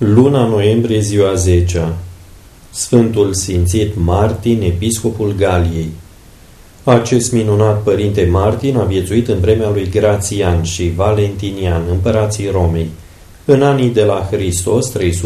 Luna noiembrie, ziua 10-a. Sfântul Sfințit Martin, episcopul Galiei. Acest minunat părinte Martin a viețuit în vremea lui Grațian și Valentinian, împărații Romei, în anii de la Hristos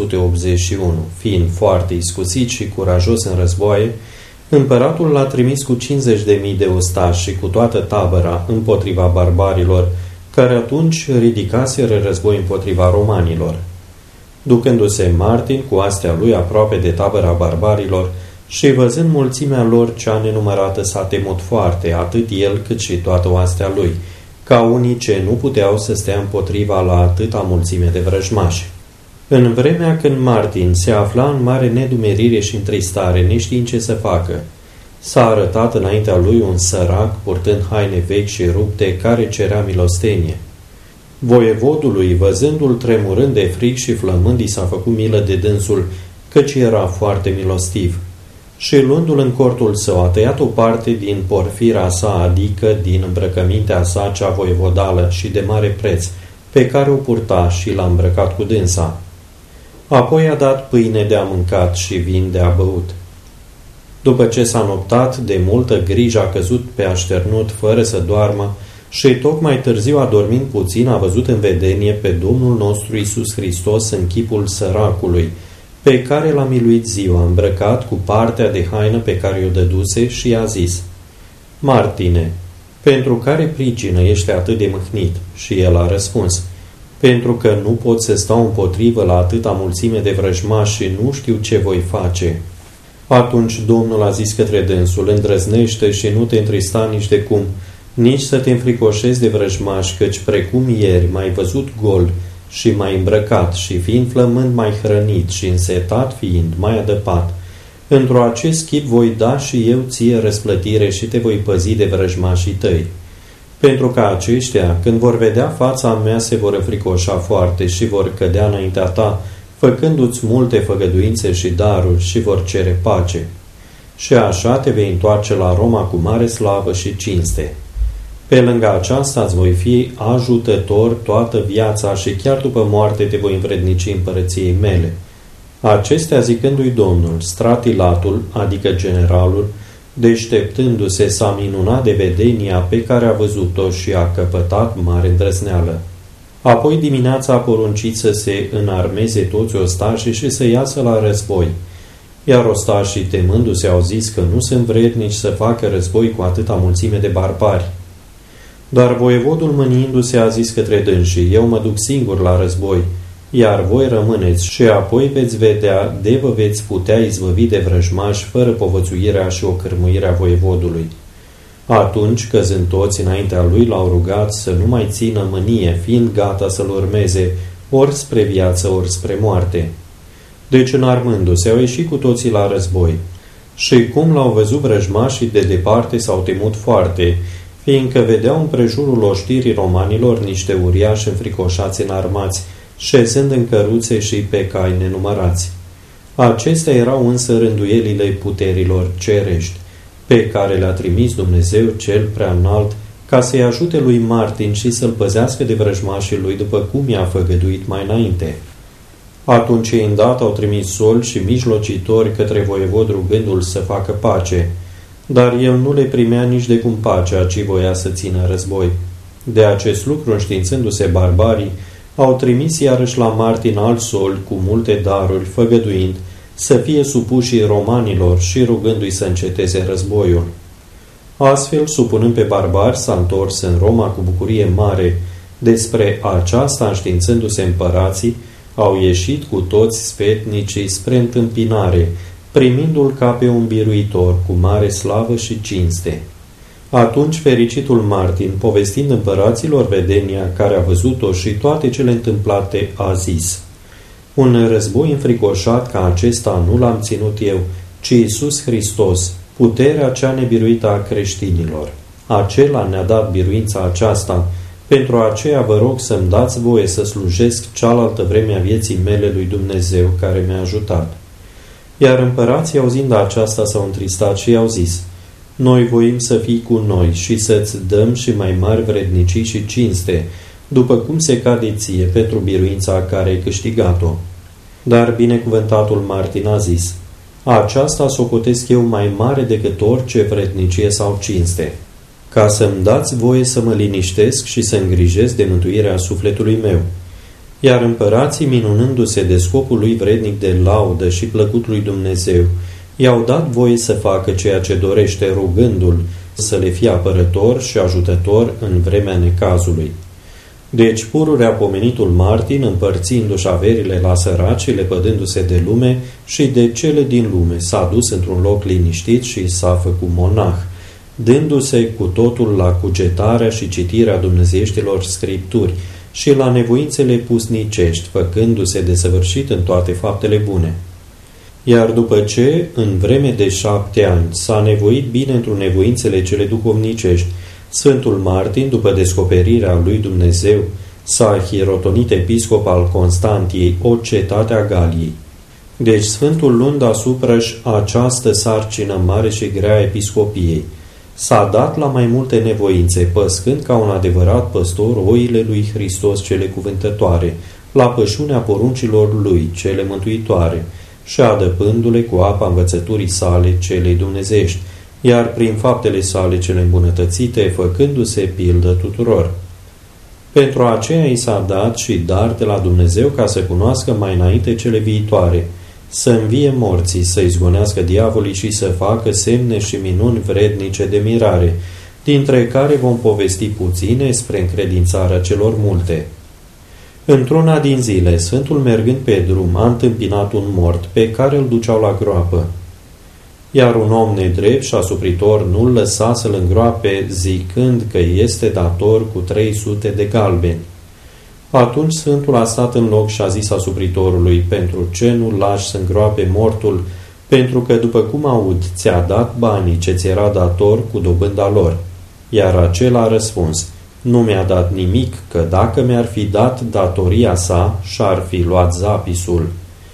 381. Fiind foarte iscusit și curajos în războaie, împăratul l-a trimis cu 50.000 de ostași și cu toată tabăra împotriva barbarilor, care atunci ridicaseră război împotriva romanilor. Ducându-se Martin cu astea lui aproape de tabăra barbarilor și văzând mulțimea lor cea nenumărată, s-a temut foarte, atât el cât și toată oastea lui, ca unii ce nu puteau să stea împotriva la atâta mulțime de vrăjmași. În vremea când Martin se afla în mare nedumerire și întristare, neștiind ce să facă, s-a arătat înaintea lui un sărac purtând haine vechi și rupte, care cerea milostenie. Voievodului, văzându-l tremurând de fric și flămând, i s-a făcut milă de dânsul, căci era foarte milostiv. Și luându-l în cortul său, a tăiat o parte din porfira sa, adică din îmbrăcămintea sa cea voievodală și de mare preț, pe care o purta, și l-a îmbrăcat cu dânsa. Apoi a dat pâine de a mâncat și vin de a băut. După ce s-a noptat, de multă grijă a căzut pe așternut fără să doarmă, și tocmai târziu, adormind puțin, a văzut în vedenie pe Domnul nostru Iisus Hristos în chipul săracului, pe care l-a miluit ziua, îmbrăcat cu partea de haină pe care i-o dăduse, și i-a zis: Martine, pentru care pricină ești atât de mâhnit? Și el a răspuns: pentru că nu pot să stau împotrivă la atâta mulțime de vrăjmași și nu știu ce voi face. Atunci Domnul a zis către dânsul: îndrăznește și nu te întrista nici de cum, nici să te înfricoșezi de vrăjmași, căci precum ieri m-ai văzut gol și m-ai îmbrăcat, și fiind flămând m-ai hrănit, și însetat fiind m-ai adăpat. Într-o acest chip voi da și eu ție răsplătire și te voi păzi de vrăjmașii tăi. Pentru că aceștia, când vor vedea fața mea, se vor înfricoșa foarte și vor cădea înaintea ta, făcându-ți multe făgăduințe și daruri, și vor cere pace. Și așa te vei întoarce la Roma cu mare slavă și cinste. Pe lângă aceasta îți voi fi ajutător toată viața și chiar după moarte te voi învrednici împărăției mele. Acestea zicându-i Domnul, stratilatul, adică generalul, deșteptându-se, s-a minunat de vedenia pe care a văzut-o și a căpătat mare îndrăzneală. Apoi dimineața a poruncit să se înarmeze toți ostașii și să iasă la război. Iar ostașii, temându-se, au zis că nu sunt vrednici să facă război cu atâta mulțime de barbari. Dar voievodul, mâniindu-se, a zis către dânsii: eu mă duc singur la război, iar voi rămâneți și apoi veți vedea de vă veți putea izbăvi de vrăjmași fără povățuirea și ocârmuirea voievodului. Atunci, căzând toți înaintea lui, l-au rugat să nu mai țină mânie, fiind gata să-l urmeze, ori spre viață, ori spre moarte. Deci, înarmându-se, au ieșit cu toții la război. Și cum l-au văzut vrăjmașii de departe, s-au temut foarte, fiindcă vedeau împrejurul oștirii romanilor niște uriași înfricoșați înarmați, șezând în căruțe și pe cai nenumărați. Acestea erau însă rânduielile puterilor cerești, pe care le-a trimis Dumnezeu cel prea înalt, ca să-i ajute lui Martin și să-l păzească de vrăjmașii lui, după cum i-a făgăduit mai înainte. Atunci ei îndată au trimis soli și mijlocitori către voievod, rugându-l să facă pace, dar el nu le primea nici de cum pacea, ci voia să țină război. De acest lucru, înștiințându-se barbarii, au trimis iarăși la Martin alți soli cu multe daruri, făgăduind să fie supuși romanilor și rugându-i să înceteze războiul. Astfel, supunând pe barbari, s-a întors în Roma cu bucurie mare. Despre aceasta, înștiințându-se împărații, au ieșit cu toți sfetnicii spre întâmpinare, primindu-l ca pe un biruitor cu mare slavă și cinste. Atunci fericitul Martin, povestind împăraților vedenia care a văzut-o și toate cele întâmplate, a zis: un război înfricoșat ca acesta nu l-am ținut eu, ci Iisus Hristos, puterea cea nebiruită a creștinilor. Acela ne-a dat biruința aceasta, pentru aceea vă rog să-mi dați voie să slujesc cealaltă vreme a vieții mele lui Dumnezeu, care mi-a ajutat. Iar împărații, auzind aceasta, s-au întristat și i-au zis: noi voim să fii cu noi și să-ți dăm și mai mari vrednicii și cinste, după cum se cade ție pentru biruința care ai câștigat-o. Dar binecuvântatul Martin a zis: aceasta socotesc eu mai mare decât orice vrednicie sau cinste, ca să-mi dați voie să mă liniștesc și să îngrijesc de mântuirea sufletului meu. Iar împărații, minunându-se de scopul lui vrednic de laudă și plăcut lui Dumnezeu, i-au dat voie să facă ceea ce dorește, rugându-l să le fie apărător și ajutător în vremea necazului. Deci pururea pomenitul Martin, împărțindu-și averile la săraci, lepădându-se de lume și de cele din lume, s-a dus într-un loc liniștit și s-a făcut monah, dându-se cu totul la cugetarea și citirea dumnezeieștilor scripturi și la nevoințele pusnicești, făcându-se desăvârșit în toate faptele bune. Iar după ce, în vreme de 7 ani, s-a nevoit bine într-un nevoințele cele duhovnicești, Sfântul Martin, după descoperirea lui Dumnezeu, s-a arhirotonit episcop al Constantiei, o cetate a Galiei. Deci Sfântul, luând asupra-și această sarcină mare și grea episcopiei, s-a dat la mai multe nevoințe, păscând ca un adevărat păstor oile lui Hristos cele cuvântătoare, la pășunea poruncilor lui cele mântuitoare, și adăpându-le cu apa învățăturii sale celei dumnezeiești, iar prin faptele sale cele îmbunătățite, făcându-se pildă tuturor. Pentru aceea i s-a dat și dar de la Dumnezeu ca să cunoască mai înainte cele viitoare, să învie morții, să izgonească diavolii și să facă semne și minuni vrednice de mirare, dintre care vom povesti puține spre încredințarea celor multe. Într-una din zile, Sfântul, mergând pe drum, a întâmpinat un mort pe care îl duceau la groapă. Iar un om nedrept și asupritor nu-l lăsa să-l îngroape, zicând că este dator cu 300 de galbeni. Atunci Sfântul a stat în loc și a zis asupritorului: pentru ce nu lași să îngroape mortul, pentru că, după cum aud, ți-a dat banii ce ți era dator cu dobânda lor. Iar acela a răspuns: nu mi-a dat nimic, că dacă mi-ar fi dat datoria sa, și-ar fi luat zapisul.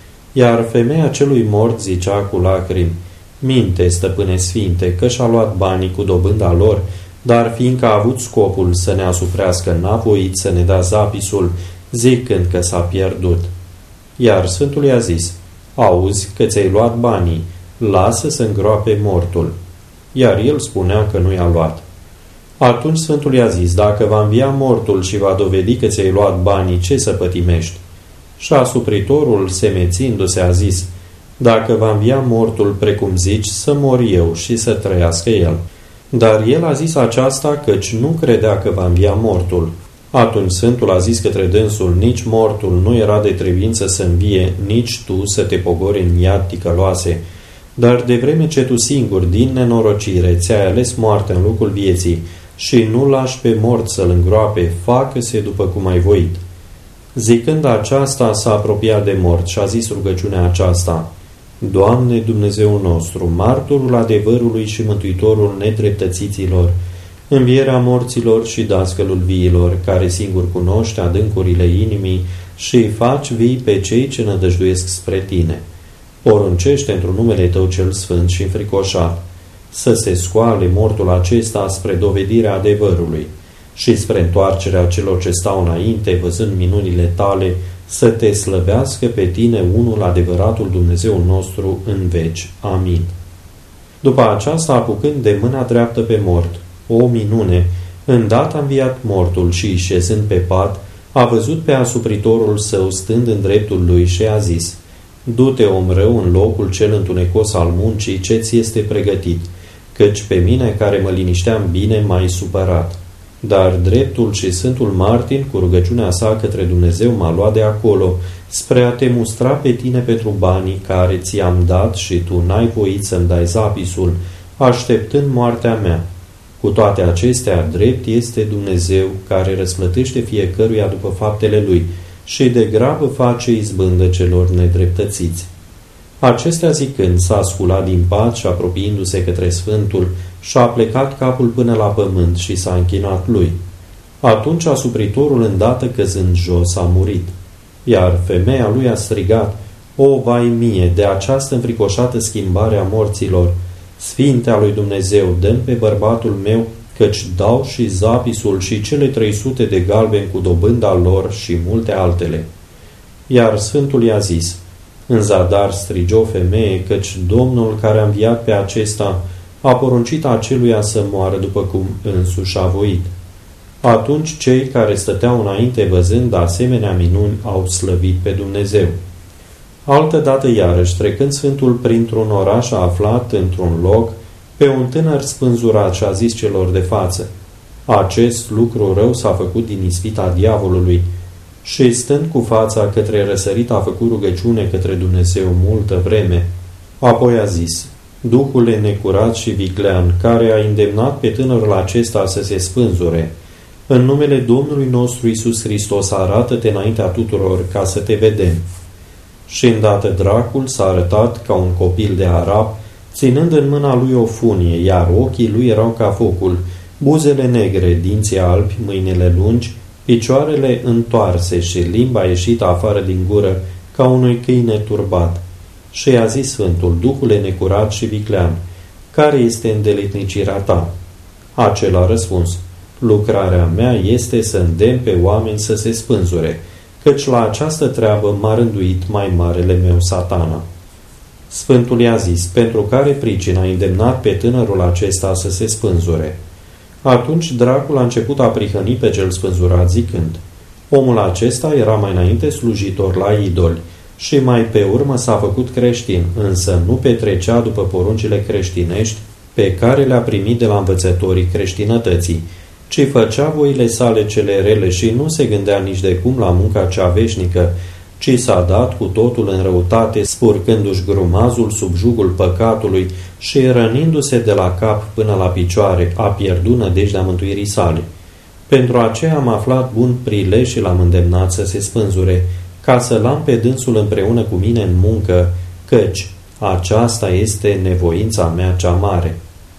Iar femeia celui mort zicea cu lacrimi: minte, stăpâne sfinte, că și-a luat banii cu dobânda lor, dar fiindcă a avut scopul să ne asuprească, n-a voit să ne dea zapisul, zicând că s-a pierdut. Iar Sfântul i-a zis: auzi că ți-ai luat banii, lasă să îngroape mortul. Iar el spunea că nu i-a luat. Atunci Sfântul i-a zis: dacă va învia mortul și va dovedi că ți-ai luat banii, ce să pătimești? Și asupritorul, semețindu-se, a zis: dacă va învia mortul precum zici, să mor eu și să trăiască el. Dar el a zis aceasta căci nu credea că va învia mortul. Atunci Sfântul a zis către dânsul: nici mortul nu era de trebuință să învie, nici tu să te pogori în iad ticăloase. Dar de vreme ce tu singur, din nenorocire, ți-ai ales moartea în locul vieții și nu lași pe mort să-l îngroape, facă-se după cum ai voit. Zicând aceasta, s-a apropiat de mort și a zis rugăciunea aceasta: Doamne Dumnezeu nostru, martorul adevărului și mântuitorul nedreptățiților, învierea morților și dascălul viilor, care singur cunoște adâncurile inimii și faci vii pe cei ce nădăjduiesc spre tine. Poruncește într-un numele Tău cel sfânt și înfricoșat să se scoale mortul acesta spre dovedirea adevărului și spre întoarcerea celor ce stau înainte, văzând minunile Tale, să Te slăvească pe Tine, unul adevăratul Dumnezeu nostru, în veci. Amin. După aceasta, apucând de mâna dreaptă pe mort, o minune, îndată a înviat mortul și, șezând pe pat, a văzut pe asupritorul său stând în dreptul lui și a zis: Du-te, om rău, în locul cel întunecos al muncii ce ți este pregătit, căci pe mine, care mă linișteam bine, m-ai supărat. Dar dreptul și Sfântul Martin, cu rugăciunea sa către Dumnezeu, m-a luat de acolo, spre a te mustra pe tine pentru banii care ți-am dat și tu n-ai voit să-mi dai zapisul, așteptând moartea mea. Cu toate acestea, drept este Dumnezeu, care răsplătește fiecăruia după faptele lui și de grabă face izbândă celor nedreptățiți. Acestea zicând, s-a sculat din pat și, apropiindu-se către Sfântul, și-a plecat capul până la pământ și s-a închinat lui. Atunci asupritorul, îndată căzând jos, a murit. Iar femeia lui a strigat: O, vai mie, de această înfricoșată schimbare a morților! Sfinte a lui Dumnezeu, dă-mi pe bărbatul meu, căci dau și zapisul și cele 300 de galbeni cu dobânda lor și multe altele. Iar Sfântul i-a zis: În zadar strige o femeie, căci Domnul care a înviat pe acesta a poruncit aceluia să moară după cum însuși a voit. Atunci cei care stăteau înainte văzând asemenea minuni au slăvit pe Dumnezeu. Altădată iarăși, trecând Sfântul printr-un oraș, a aflat într-un loc pe un tânăr spânzurat și a zis celor de față: acest lucru rău s-a făcut din ispita diavolului, și stând cu fața către răsărit a făcut rugăciune către Dumnezeu multă vreme. Apoi a zis: Duhule necurat și viclean, care a îndemnat pe tânărul acesta să se spânzure, în numele Domnului nostru Iisus Hristos, arată-te înaintea tuturor ca să te vedem. Și îndată dracul s-a arătat ca un copil de arab, ținând în mâna lui o funie, iar ochii lui erau ca focul, buzele negre, dinții albi, mâinile lungi, picioarele întoarse și limba ieșită afară din gură ca unui câine turbat. Și i-a zis Sfântul: Duhule necurat și viclean, care este îndeletnicirea ta? Acela a răspuns: lucrarea mea este să îndemn pe oameni să se spânzure, căci la această treabă m-a rânduit mai marele meu Satana. Sfântul i-a zis: pentru care pricină a îndemnat pe tânărul acesta să se spânzure? Atunci dracul a început a prihăni pe cel spânzurat zicând: omul acesta era mai înainte slujitor la idoli și mai pe urmă s-a făcut creștin, însă nu petrecea după poruncile creștinești pe care le-a primit de la învățătorii creștinătății, ci făcea voile sale cele rele și nu se gândea nici de cum la munca cea veșnică, ci s-a dat cu totul în răutate, spurcându-și grumazul sub jugul păcatului și rănindu-se de la cap până la picioare, a pierdut nădejdea mântuirii sale. Pentru aceea am aflat bun prilej și l-am îndemnat să se spânzure, ca să-l am pe dânsul împreună cu mine în muncă, căci aceasta este nevoința mea cea mare.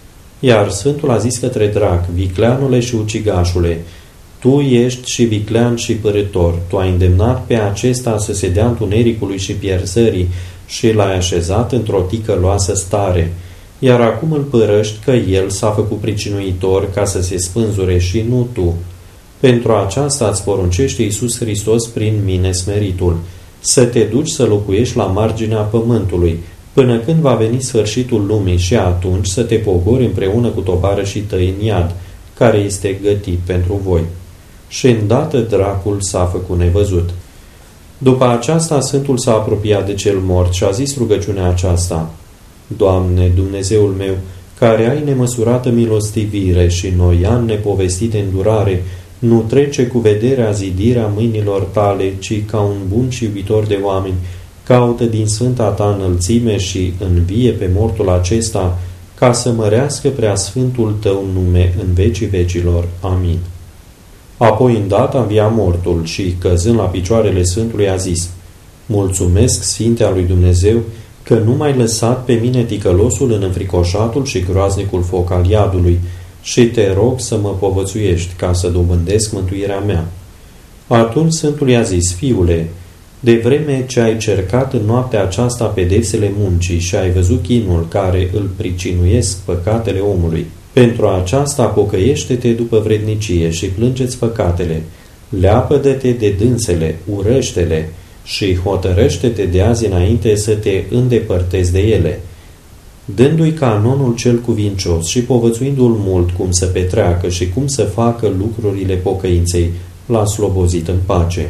Iar Sfântul a zis către drac: vicleanule și ucigașule, tu ești și viclean și părâtor, tu ai îndemnat pe acesta să se dea întunericului și pierzării și l-ai așezat într-o ticăloasă stare, iar acum îl părăști că el s-a făcut pricinuitor ca să se spânzure și nu tu. Pentru aceasta îți poruncește Iisus Hristos prin mine smeritul, să te duci să locuiești la marginea pământului, până când va veni sfârșitul lumii și atunci să te pogori împreună cu tovarășii tăi în iad, care este gătit pentru voi. Și îndată dracul s-a făcut nevăzut. După aceasta, Sfântul s-a apropiat de cel mort și a zis rugăciunea aceasta: Doamne, Dumnezeul meu, care ai nemăsurată milostivire și noi ani nepovestite îndurare, nu trece cu vederea zidirea mâinilor tale, ci ca un bun și iubitor de oameni, caută din sfânta ta înălțime și învie pe mortul acesta, ca să mărească preasfântul tău nume în vecii vecilor. Amin. Apoi îndată a înviat mortul și, căzând la picioarele Sfântului, a zis: mulțumesc, Sfinte al lui Dumnezeu, că nu m-ai lăsat pe mine ticălosul în înfricoșatul și groaznicul foc al iadului, și te rog să mă povățuiești ca să dobândesc mântuirea mea. Atunci Sfântul i-a zis: fiule, de vreme ce ai cercat în noaptea aceasta pedepsele muncii și ai văzut chinul care îl pricinuiesc păcatele omului, pentru aceasta pocăiește-te după vrednicie și plângeți păcatele, leapădă-te de dânsele, urăște-le și hotărăște-te de azi înainte să te îndepărtezi de ele, dându-i canonul cel cuvincios și povățuindu-l mult cum să petreacă și cum să facă lucrurile pocăinței, l-a slobozit în pace.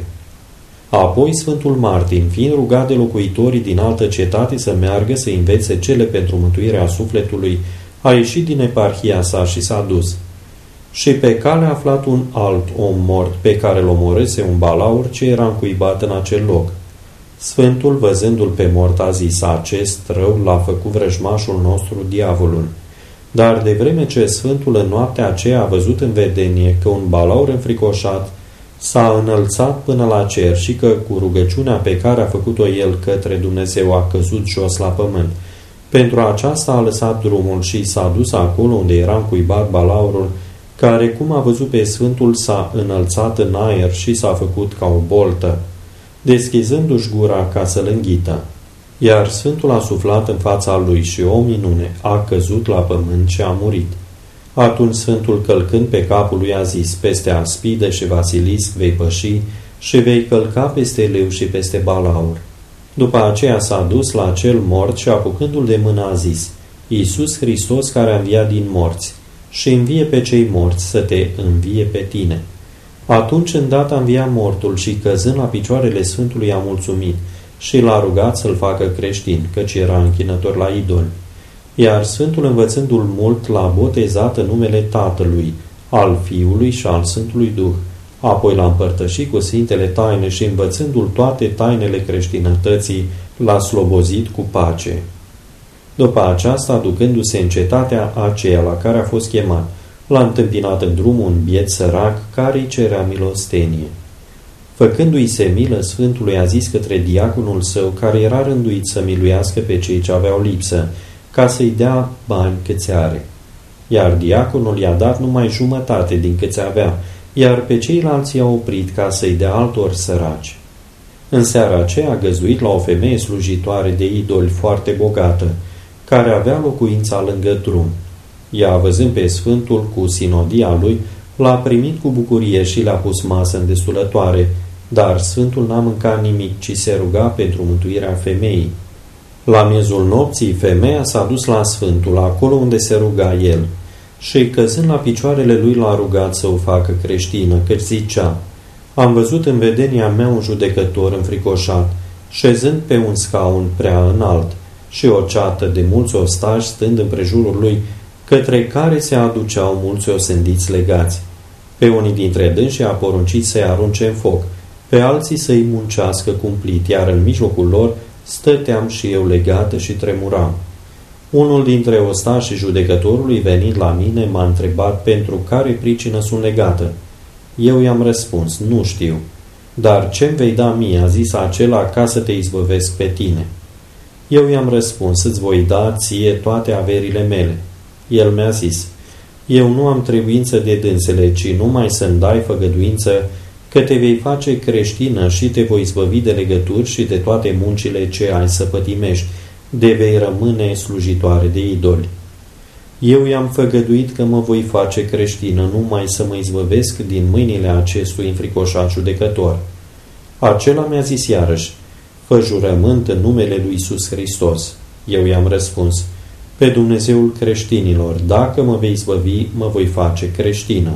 Apoi Sfântul Martin, fiind rugat de locuitorii din altă cetate să meargă să învețe cele pentru mântuirea sufletului, a ieșit din eparhia sa și s-a dus. Și pe cale a aflat un alt om mort, pe care îl omorâse un balaur ce era încuibat în acel loc. Sfântul, văzându-l pe mort, a zis: acest rău l-a făcut vrăjmașul nostru, diavolul. Dar de vreme ce Sfântul în noaptea aceea a văzut în vedenie că un balaur înfricoșat s-a înălțat până la cer și că cu rugăciunea pe care a făcut-o el către Dumnezeu a căzut jos la pământ, pentru aceasta a lăsat drumul și s-a dus acolo unde era încuibat balaurul, care, cum a văzut pe Sfântul, s-a înălțat în aer și s-a făcut ca o boltă, deschizându-și gura ca să-l înghită. Iar Sfântul a suflat în fața lui și o minune, a căzut la pământ și a murit. Atunci Sfântul, călcând pe capul lui, a zis: peste aspide și vasilisc vei păși și vei călca peste leu și peste balaur. După aceea s-a dus la cel mort și apucându-l de mână a zis: Iisus Hristos care a înviat din morți și învie pe cei morți să te învie pe tine. Atunci îndată a înviat mortul și căzând la picioarele Sfântului a mulțumit și l-a rugat să-l facă creștin, căci era închinător la idoli. Iar Sfântul, învățându-l mult, l-a botezat în numele Tatălui, al Fiului și al Sfântului Duh. Apoi l-a împărtășit cu Sfintele Taine și, învățându-l toate tainele creștinătății, l-a slobozit cu pace. După aceasta, ducându-se în cetatea aceea la care a fost chemat, l-a întâmpinat în drum un biet sărac care îi cerea milostenie. Făcându-i se milă, Sfântului a zis către diaconul său, care era rânduit să miluiască pe cei ce aveau lipsă, ca să-i dea bani câți are. Iar diaconul i-a dat numai jumătate din câți avea, iar pe ceilalți i-a oprit ca să-i dea altor săraci. În seara aceea a găzduit la o femeie slujitoare de idoli foarte bogată, care avea locuința lângă drum. Ea, văzând pe Sfântul cu sinodia lui, l-a primit cu bucurie și le-a pus masă îndestulătoare, dar Sfântul n-a mâncat nimic, ci se ruga pentru mântuirea femeii. La miezul nopții, femeia s-a dus la Sfântul, acolo unde se ruga el, și căzând la picioarele lui l-a rugat să o facă creștină, căci zicea: Am văzut în vedenia mea un judecător înfricoșat, șezând pe un scaun prea înalt, și o ceată de mulți ostași stând împrejurul lui, către care se aduceau mulți osândiți legați. Pe unii dintre dânsi a poruncit să-i arunce în foc, pe alții să-i muncească cumplit, iar în mijlocul lor stăteam și eu legată și tremuram. Unul dintre ostașii judecătorului, venind la mine, m-a întrebat pentru care pricină sunt legată. Eu i-am răspuns: nu știu. Dar ce-mi vei da mie, a zis acela, ca să te izbăvesc pe tine. Eu i-am răspuns: îți voi da ție toate averile mele. El mi-a zis: eu nu am trebuință de dânsele, ci numai să-mi dai făgăduință că te vei face creștină și te voi izbăvi de legături și de toate muncile ce ai să pătimești, de vei rămâne slujitoare de idoli. Eu i-am făgăduit că mă voi face creștină, numai să mă izbăvesc din mâinile acestui înfricoșat judecător. Acela mi-a zis iarăși: fă jurământ în numele lui Iisus Hristos. Eu i-am răspuns: pe Dumnezeul creștinilor, dacă mă vei izbăvi, mă voi face creștină.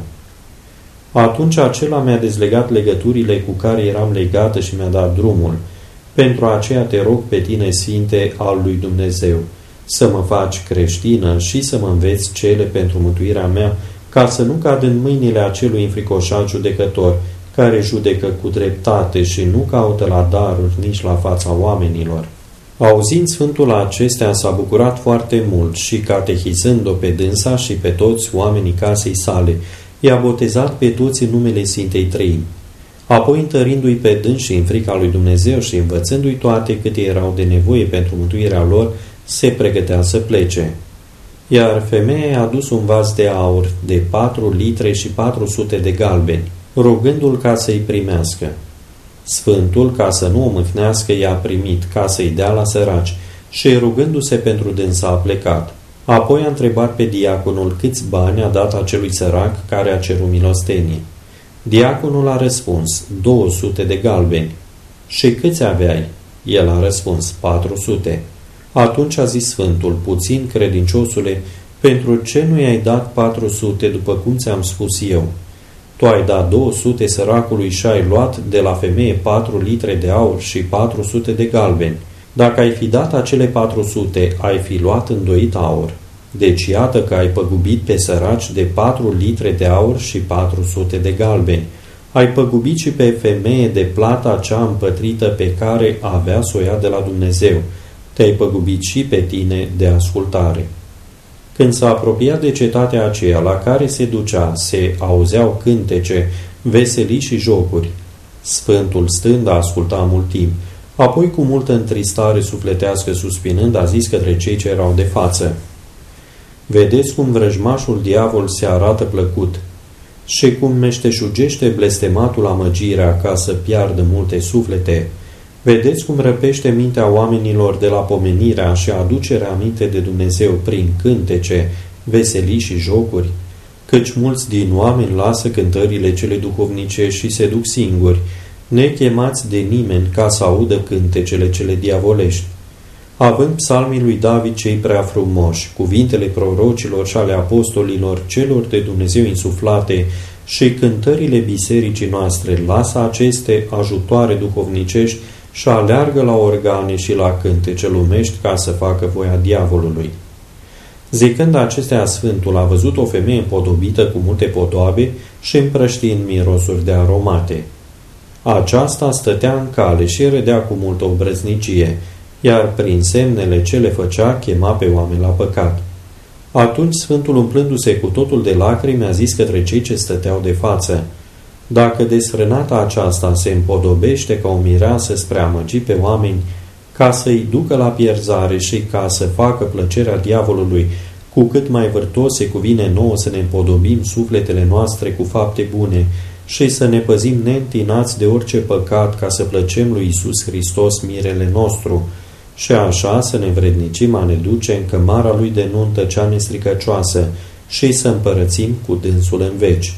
Atunci acela mi-a dezlegat legăturile cu care eram legată și mi-a dat drumul. Pentru aceea te rog pe tine, Sfinte al lui Dumnezeu, să mă faci creștină și să mă înveți cele pentru mântuirea mea, ca să nu cad în mâinile acelui înfricoșat judecător, care judecă cu dreptate și nu caută la daruri nici la fața oamenilor. Auzind Sfântul acestea, s-a bucurat foarte mult și, catehizând-o pe dânsa și pe toți oamenii casei sale, i-a botezat pe toți în numele Sfintei Treimi. Apoi, întărindu-i pe dânsi în frica lui Dumnezeu și învățându-i toate câte erau de nevoie pentru mântuirea lor, se pregătea să plece. Iar femeia i-a adus un vas de aur de 4 litre și 400 de galbeni, rugându-l ca să-i primească. Sfântul, ca să nu o mâhnească, i-a primit ca să-i dea la săraci și, rugându-se pentru dânsa, a plecat. Apoi a întrebat pe diaconul câți bani a dat acelui sărac care a cerut milostenie. Diaconul a răspuns: 200 de galbeni. Și câți aveai? El a răspuns: 400. Atunci a zis Sfântul: puțin, credinciosule, pentru ce nu i-ai dat 400 după cum ți-am spus eu? Tu ai dat 200 săracului și ai luat de la femeie 4 litre de aur și 400 de galbeni. Dacă ai fi dat acele 400, ai fi luat îndoit aur. Deci iată că ai păgubit pe săraci de 4 litre de aur și 400 de galbeni. Ai păgubit și pe femeie de plata cea împătrită pe care avea să o ia de la Dumnezeu. Te-ai păgubit și pe tine de ascultare. Când s-a apropiat de cetatea aceea la care se ducea, se auzeau cântece, veselii și jocuri. Sfântul, stând, a ascultat mult timp. Apoi, cu multă întristare sufletească suspinând, a zis către cei ce erau de față: vedeți cum vrăjmașul diavol se arată plăcut și cum meșteșugește blestematul amăgirea ca să piardă multe suflete. Vedeți cum răpește mintea oamenilor de la pomenirea și aducerea aminte de Dumnezeu prin cântece, veselii și jocuri, căci mulți din oameni lasă cântările cele duhovnice și se duc singuri, nechemați de nimeni ca să audă cântecele cele diavolești. Având psalmii lui David cei prea frumoși, cuvintele prorocilor și ale apostolilor celor de Dumnezeu insuflate și cântările bisericii noastre, lasă aceste ajutoare duhovnicești și aleargă la organe și la cântece lumești ca să facă voia diavolului. Zicând acestea, Sfântul a văzut o femeie împodobită cu multe podoabe și împrăștiind mirosuri de aromate. Aceasta stătea în cale și râdea cu multă obrăznicie, iar prin semnele ce le făcea chema pe oameni la păcat. Atunci Sfântul, umplându-se cu totul de lacrimi, a zis către cei ce stăteau de față: dacă desfrânata aceasta se împodobește ca o mireasă spre a amăgi pe oameni, ca să-i ducă la pierzare și ca să facă plăcerea diavolului, cu cât mai vârtos se cuvine nouă să ne împodobim sufletele noastre cu fapte bune și să ne păzim neîntinați de orice păcat, ca să plăcem lui Iisus Hristos, mirele nostru, și așa să ne vrednicim a ne duce în cămara lui de nuntă cea nestricăcioasă și să împărățim cu dânsul în veci.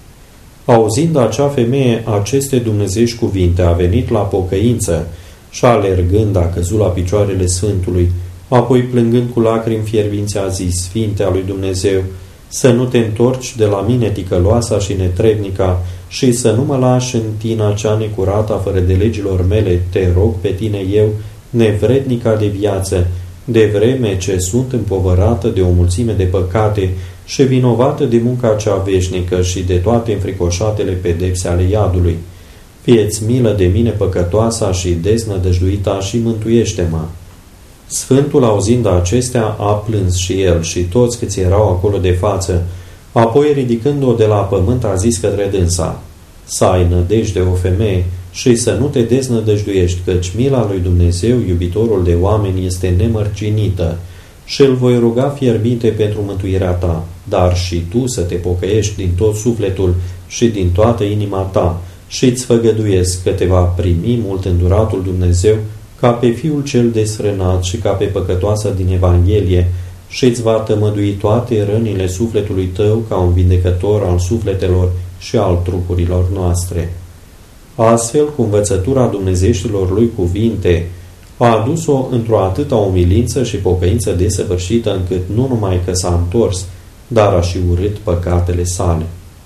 Auzind acea femeie aceste dumnezeiești cuvinte, a venit la pocăință și alergând a căzut la picioarele Sfântului, apoi plângând cu lacrimi fierbinți a zis: Sfinte a lui Dumnezeu, să nu te întorci de la mine, ticăloasa și netrebnica, și să nu mă lași în tina cea necurată fără de legilor mele, te rog pe tine eu, nevrednica de viață, de vreme ce sunt împovărată de o mulțime de păcate și vinovată de munca cea veșnică și de toate înfricoșatele pedepse ale iadului. Fie-ți milă de mine, păcătoasa și deznădăjduita, și mântuiește-mă. Sfântul, auzind acestea, a plâns și el și toți câți erau acolo de față. Apoi, ridicând-o de la pământ, a zis către dânsa: să ai nădejde, o femeie, și să nu te deznădăjduiești, căci mila lui Dumnezeu, iubitorul de oameni, este nemărginită, și îl voi ruga fierbinte pentru mântuirea ta, dar și tu să te pocăiești din tot sufletul și din toată inima ta, și îți făgăduiesc că te va primi mult înduratul Dumnezeu ca pe fiul cel desfrânat și ca pe păcătoasa din Evanghelie, și îți va tămădui toate rănile sufletului tău ca un vindecător al sufletelor și al trupurilor noastre. Astfel, cu învățătura dumnezeieștilor lui cuvinte, a adus-o într-o atâta umilință și pocăință desăvârșită, încât nu numai că s-a întors, dar a și urât păcatele sale.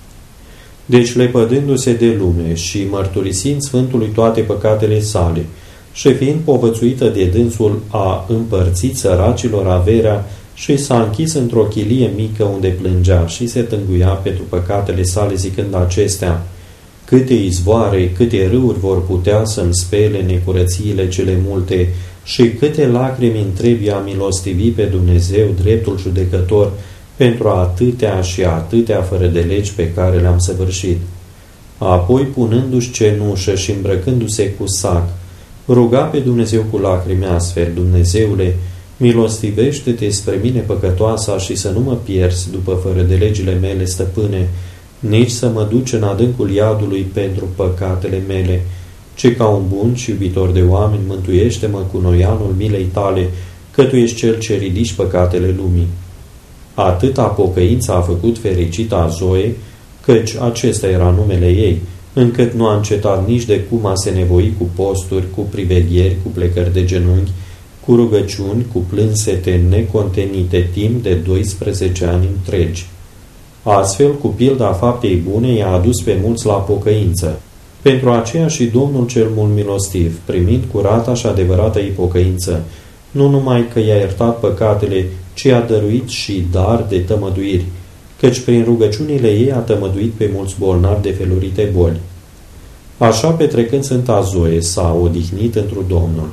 Deci, lepădându-se de lume și mărturisind Sfântului toate păcatele sale, și fiind povățuită de dânsul, a împărțit săracilor averea și s-a închis într-o chilie mică unde plângea și se tânguia pentru păcatele sale, zicând acestea: câte izvoare, câte râuri vor putea să-mi spele necurățiile cele multe și câte lacrimi întrebi a milostivi pe Dumnezeu, dreptul judecător, pentru atâtea și atâtea fără de legi pe care le-am săvârșit. Apoi, punându-și cenușă și îmbrăcându-se cu sac, ruga pe Dumnezeu cu lacrimi astfel: Dumnezeule, milostivește-te spre mine păcătoasa și să nu mă pierzi după fără de legile mele, stăpâne, nici să mă duci în adâncul iadului pentru păcatele mele, ci ca un bun și iubitor de oameni, mântuiește-mă cu noianul milei tale, că tu ești cel ce ridici păcatele lumii. Atâta pocăință a făcut fericita Zoe, căci acesta era numele ei, încât nu a încetat nici de cum a se nevoi cu posturi, cu privegheri, cu plecări de genunchi, cu rugăciuni, cu plânsete necontenite timp de 12 ani întregi. Astfel, cu pilda faptei bune, i-a adus pe mulți la pocăință. Pentru aceea și Domnul cel mult milostiv, primind curata și adevărata ei pocăință, nu numai că i-a iertat păcatele, ci a dăruit și dar de tămăduiri, căci prin rugăciunile ei a tămăduit pe mulți bolnavi de felurite boli. Așa, petrecând Sfânta Zoe, s-a odihnit întru Domnul.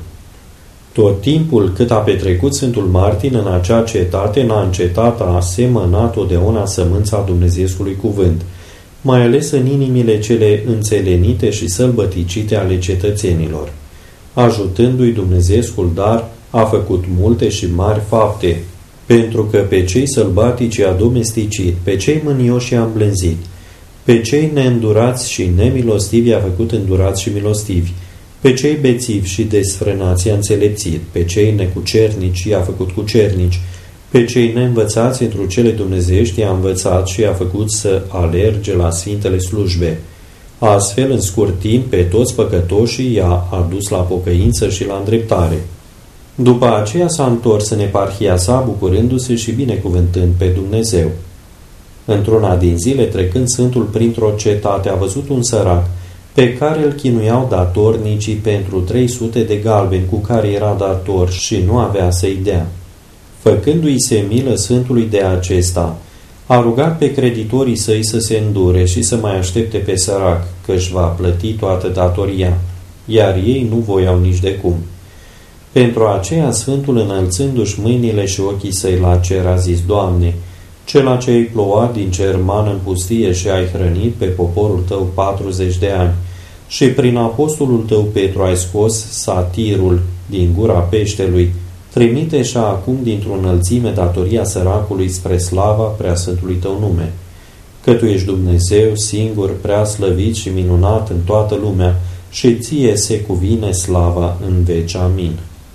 Tot timpul cât a petrecut Sfântul Martin în acea cetate, n-a încetat a semăna totdeauna sămânța Dumnezeescului cuvânt, mai ales în inimile cele înțelenite și sălbăticite ale cetățenilor. Ajutându-i Dumnezeescul dar, a făcut multe și mari fapte, pentru că pe cei sălbatici i-a domesticit, pe cei mânioși i-a îmblânzit, pe cei neîndurați și nemilostivi i-a făcut îndurați și milostivi, pe cei bețivi și desfrânați i-a înțelepțit, pe cei necucernici i-a făcut cucernici, pe cei neînvățați întru cele dumnezeiești i-a învățat și i-a făcut să alerge la sfintele slujbe. Astfel, în scurt timp, pe toți păcătoșii i-a adus la pocăință și la îndreptare. După aceea s-a întors în eparhia sa, bucurându-se și binecuvântând pe Dumnezeu. Într-una din zile, trecând Sfântul printr-o cetate, a văzut un sărac, pe care îl chinuiau datornicii pentru 300 de galbeni cu care era dator și nu avea să-i dea. Făcându-i se milă Sfântului de acesta, a rugat pe creditorii săi să se îndure și să mai aștepte pe sărac, că își va plăti toată datoria, iar ei nu voiau nici de cum. Pentru aceea Sfântul, înălțându-și mâinile și ochii săi la cer, a zis: Doamne, cela ce ai plouat din cer mană în pustie și ai hrănit pe poporul tău 40 de ani și prin apostolul tău Petru ai scos satirul din gura peștelui, trimite și acum dintr-o înălțime datoria săracului spre slava preasfântului tău nume, că tu ești Dumnezeu singur, prea slăvit și minunat în toată lumea și ție se cuvine slava în veci. Amin.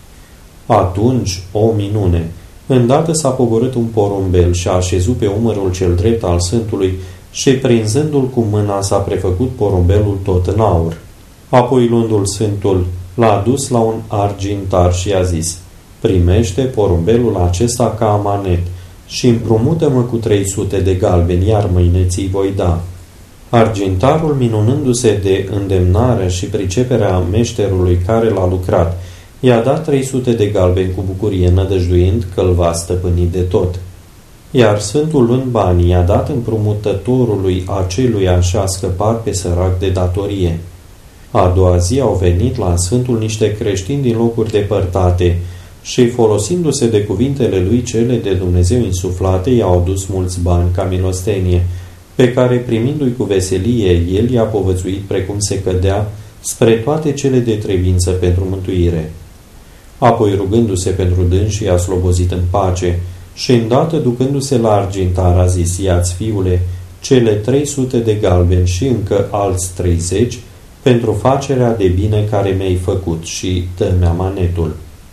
Atunci, o minune! Îndată s-a pogorât un porumbel și a așezut pe umărul cel drept al Sfântului și, prinzându-l cu mâna, s-a prefăcut porumbelul tot în aur. Apoi, luându-l Sfântul, l-a dus la un argintar și i-a zis: Primește porumbelul acesta ca amanet și împrumută-mă cu 300 de galbeni, iar mâine ți-i voi da. Argintarul, minunându-se de îndemnarea și priceperea meșterului care l-a lucrat, i-a dat 300 de galbeni cu bucurie, nădăjduind că îl va stăpâni de tot. Iar Sfântul, luând banii, i-a dat împrumutătorului aceluia și a scăpat pe sărac de datorie. A doua zi au venit la Sfântul niște creștini din locuri depărtate și, folosindu-se de cuvintele lui cele de Dumnezeu insuflate, i-au adus mulți bani ca milostenie, pe care, primindu-i cu veselie, el i-a povățuit precum se cădea spre toate cele de trebuință pentru mântuire. Apoi, rugându-se pentru dânsi, i-a slobozit în pace și, îndată ducându-se la argintar, a zis: Ia-ți, fiule, cele 300 de galbeni și încă alți 30 pentru facerea de bine care mi-ai făcut și dă-mi amanetul.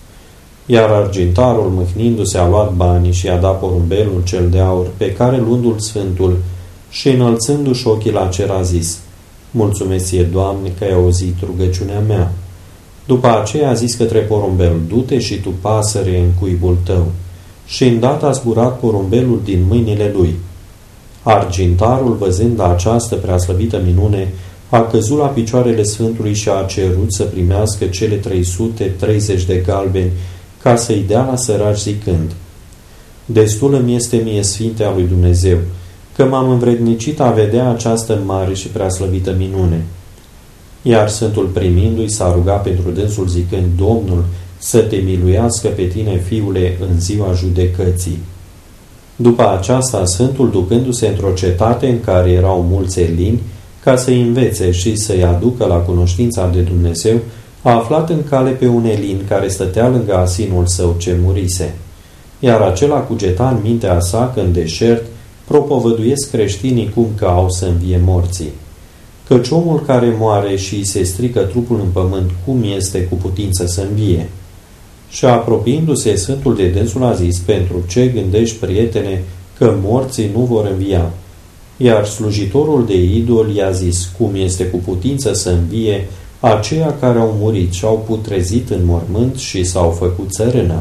Iar argintarul, mâhnindu-se, a luat banii și i-a dat porumbelul cel de aur, pe care, luându-l Sfântul și înălțându-și ochii la cer, a zis: Mulțumesc ție, Doamne, că ai auzit rugăciunea mea. După aceea a zis către porumbel: Du-te și tu, pasăre, în cuibul tău. Și îndată a zburat porumbelul din mâinile lui. Argintarul, văzând această preaslăvită minune, a căzut la picioarele Sfântului și a cerut să primească cele 330 de galbeni ca să-i dea la săraci, zicând: Destul îmi este mie, Sfinte al lui Dumnezeu, că m-am învrednicit a vedea această mare și preaslăvită minune. Iar Sfântul, primindu-i, s-a rugat pentru dânsul, zicând: Domnul să te miluiască pe tine, fiule, în ziua judecății. După aceasta, Sfântul, ducându-se într-o cetate în care erau mulți elini, ca să-i învețe și să-i aducă la cunoștința de Dumnezeu, a aflat în cale pe un elin care stătea lângă asinul său ce murise. Iar acela cugeta în mintea sa că în deșert propovăduiesc creștinii cum că au să învie morții. Căci omul care moare și îi se strică trupul în pământ, cum este cu putință să învie? Și apropiindu-se, Sfântul de dânsul a zis: Pentru ce gândești, prietene, că morții nu vor învia? Iar slujitorul de idol i-a zis: Cum este cu putință să învie aceia care au murit și au putrezit în mormânt și s-au făcut țărână?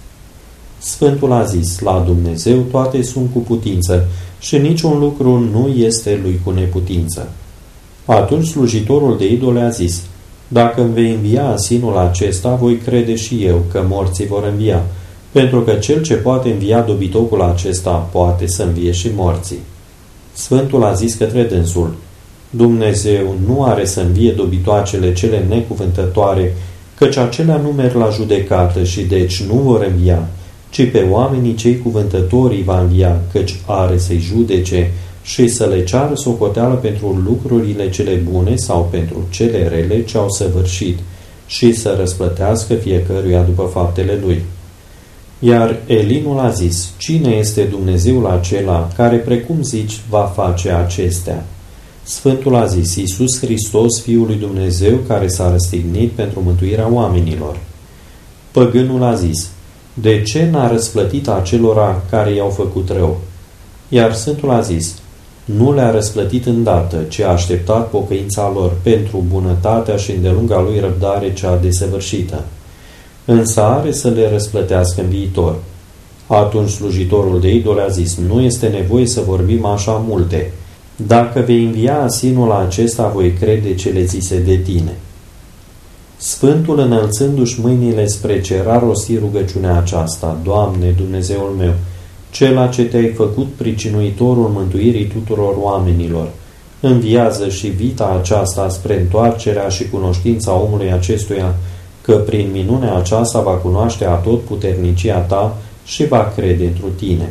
Sfântul a zis: La Dumnezeu toate sunt cu putință și niciun lucru nu este lui cu neputință. Atunci slujitorul de idole a zis: Dacă îmi vei învia asinul acesta, voi crede și eu că morții vor învia, pentru că cel ce poate învia dobitocul acesta poate să învie și morții. Sfântul a zis către dânsul: Dumnezeu nu are să învie dobitoacele cele necuvântătoare, căci acelea nu merg la judecată și deci nu vor învia, ci pe oamenii cei cuvântători va învia, căci are să-i judece și să le ceară socoteală pentru lucrurile cele bune sau pentru cele rele ce au săvârșit și să răsplătească fiecăruia după faptele lui. Iar elinul a zis: Cine este Dumnezeul acela care, precum zici, va face acestea? Sfântul a zis: Iisus Hristos, Fiul lui Dumnezeu, care s-a răstignit pentru mântuirea oamenilor. Păgânul a zis: De ce n-a răsplătit acelora care i-au făcut rău? Iar Sfântul a zis: Nu le-a răsplătit îndată, ci a așteptat pocăința lor pentru bunătatea și îndelunga lui răbdare cea desăvârșită. Însă are să le răsplătească în viitor. Atunci slujitorul de idol a zis: nu este nevoie să vorbim așa multe. Dacă vei învia asinul acesta, voi crede cele zise de tine. Sfântul, înălțându-și mâinile spre cer, a rostit rugăciunea aceasta: Doamne, Dumnezeul meu, Cela ce te-ai făcut pricinuitorul mântuirii tuturor oamenilor, înviază și vita aceasta spre întoarcerea și cunoștința omului acestuia, că prin minunea aceasta va cunoaște atotputernicia ta și va crede întru tine.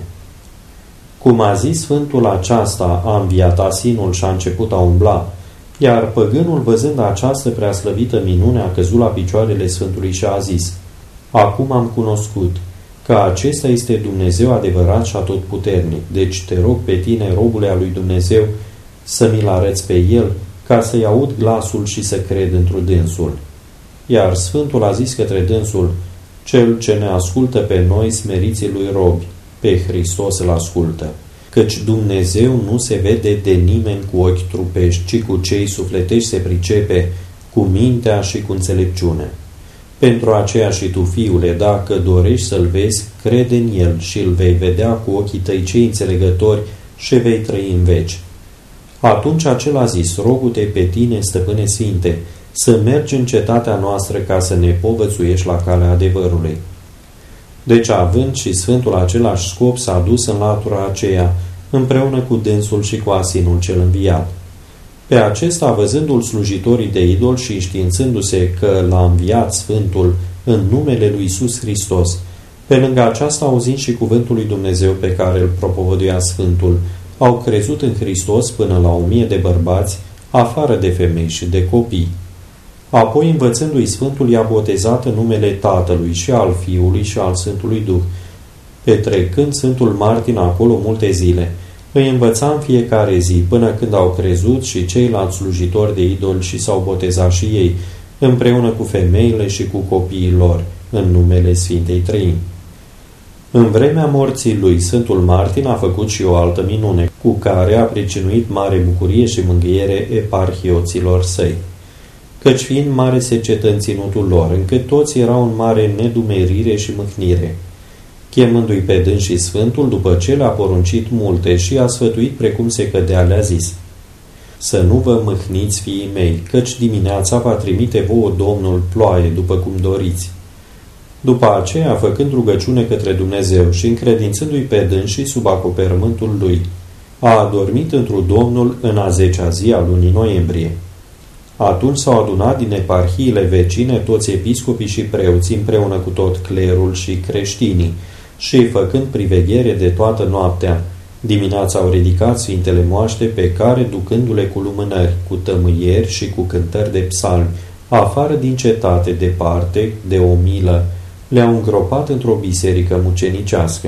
Cum a zis Sfântul aceasta, a înviat asinul și a început a umbla, iar păgânul, văzând această preaslăvită minune, a căzut la picioarele Sfântului și a zis: Acum am cunoscut că acesta este Dumnezeu adevărat și atotputernic, deci te rog pe tine, robule al lui Dumnezeu, să mi-l arăți pe el, ca să-i aud glasul și să cred întru dânsul. Iar Sfântul a zis către dânsul: Cel ce ne ascultă pe noi, smeriții lui robi, pe Hristos îl ascultă, căci Dumnezeu nu se vede de nimeni cu ochi trupești, ci cu cei sufletești se pricepe, cu mintea și cu înțelepciune. Pentru aceea și tu, fiule, dacă dorești să-l vezi, crede în el și îl vei vedea cu ochii tăi cei înțelegători și vei trăi în veci. Atunci acela a zis: rogu-te pe tine, stăpâne sfinte, să mergi în cetatea noastră ca să ne povățuiești la calea adevărului. Deci, având și Sfântul același scop, s-a dus în latura aceea, împreună cu dânsul și cu asinul cel înviat. Pe acesta, văzându-l slujitorii de idol și științându-se că l-a înviat Sfântul în numele lui Iisus Hristos, pe lângă aceasta, auzind și cuvântul lui Dumnezeu pe care îl propovăduia Sfântul, au crezut în Hristos până la 1000 de bărbați, afară de femei și de copii. Apoi, învățându-i Sfântul, i-a botezat în numele Tatălui și al Fiului și al Sfântului Duh. Petrecând Sfântul Martin acolo multe zile, îi învăța în fiecare zi, până când au crezut și ceilalți slujitori de idol și s-au botezat și ei, împreună cu femeile și cu copiii lor, în numele Sfintei Trăimi. În vremea morții lui, Sfântul Martin a făcut și o altă minune, cu care a pricinuit mare bucurie și mângâiere eparhioților săi. Căci fiind mare secetă în ținutul lor, încât toți erau în mare nedumerire și mâhnire. Chemându-i pe dânsi Sfântul, după ce le-a poruncit multe și a sfătuit precum se cădea, le-a zis: Să nu vă mâhniți, fiii mei, căci dimineața va trimite vouă Domnul ploaie, după cum doriți. După aceea, făcând rugăciune către Dumnezeu și încredințându-i pe dânsi sub acoperământul lui, a adormit întru Domnul în a 10-a zi a lunii noiembrie. Atunci s-au adunat din eparhiile vecine toți episcopii și preoții împreună cu tot clerul și creștinii și, făcând priveghere de toată noaptea, dimineața au ridicat sfintele moaște pe care, ducându-le cu lumânări, cu tămâieri și cu cântări de psalmi, afară din cetate, departe, de o milă, le-au îngropat într-o biserică mucenicească.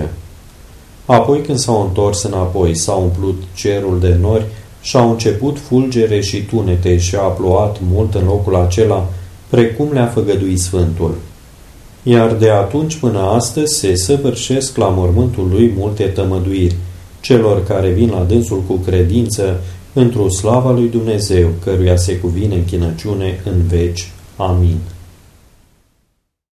Apoi, când s-au întors înapoi, s-a umplut cerul de nori și-au început fulgere și tunete și a plouat mult în locul acela, precum le-a făgăduit Sfântul. Iar de atunci până astăzi se săvârșesc la mormântul lui multe tămăduiri, celor care vin la dânsul cu credință, într-o slava lui Dumnezeu, căruia se cuvine închinăciune în veci. Amin.